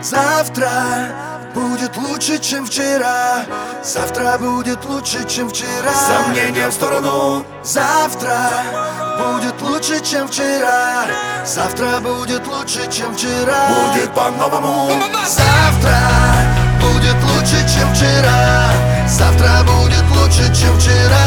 Завтра будет лучше, чем вчера. Завтра будет лучше, чем вчера. Сомнения в сторону. Завтра будет лучше, чем вчера. Завтра будет лучше, чем вчера. Будет по-новому. Завтра будет лучше, чем вчера. Завтра будет лучше, чем вчера.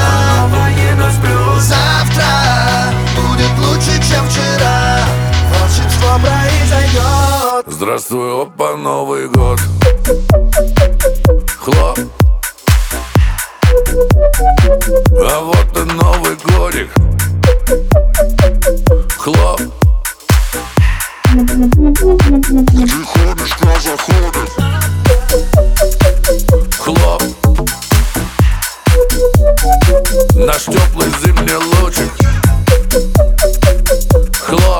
Завтра будет лучше, чем вчера. Волшебство произойдет. Здравствуй, опа, Новый год. Хлоп. А вот и Новый годик. Хлоп. Ты ходишь, как заходит. Хлоп. Наш теплый зимний лучик. Хлоп.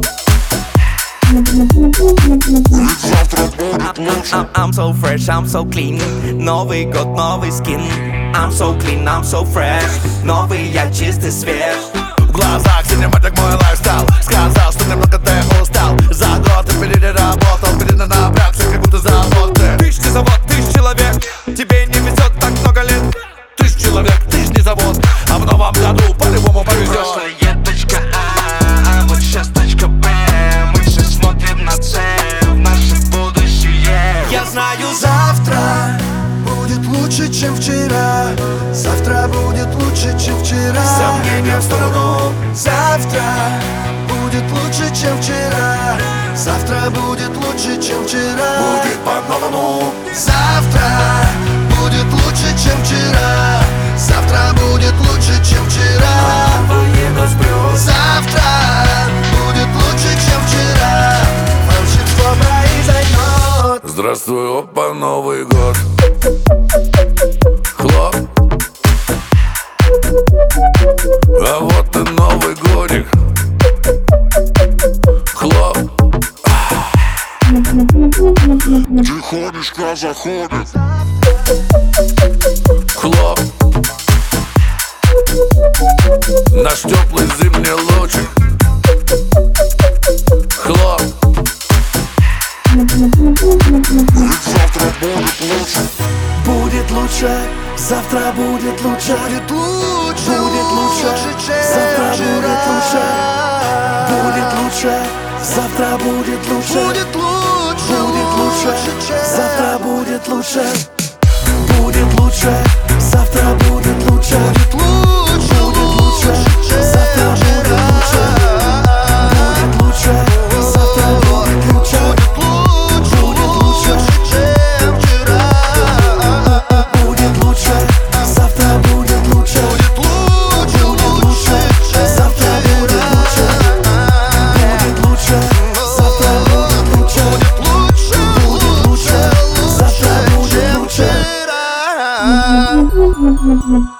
I'm so fresh, I'm so clean. Новый год, новый скин. I'm so clean, I'm so fresh. Новый я чистый, свеж. В глазах синематик мой лайфстайл. Сказал, что немного ты устал. За год ты переработал, перенапрягся, как будто завод ты. Ты ж не завод, ты ж человек. Тебе не везет так много лет. Ты ж человек, ты ж не завод. А в новом году по-любому повезет. Прошлое точка А вот сейчас точка Б. Мы все смотрим на цель, в наше будущее. Я знаю, Завтра будет лучше, чем вчера. Завтра будет лучше, чем вчера. сомнения в сторону. Завтра будет лучше, чем вчера. Завтра будет лучше, чем вчера. Будет по-новому. Завтра будет лучше, чем вчера. Завтра будет лучше, чем вчера. Завтра будет лучше, чем вчера. Волшебство произойдет. Здравствуй, опа, Новый год. Хлоп. А вот и Новый годик. Хлоп. Ты ходишь, как заходит. Хлоп. Наш теплый зимний лучик. Хлоп. Ведь завтра будет лучше. Будет лучше, завтра будет лучше. Будет лучше, будет лучше, завтра будет лучше. Будет лучше, завтра будет лучше. Будет лучше, будет лучше, завтра будет лучше. Будет лучше, завтра будет лучше. Будет лучше, завтра будет лучше. Будет лучше, завтра будет лучше. Будет лучше, чем вчера. Будет лучше, завтра будет лучше. Будет лучше, завтра будет лучше. Будет лучше, завтра будет лучше. Будет лучше, завтра будет лучше.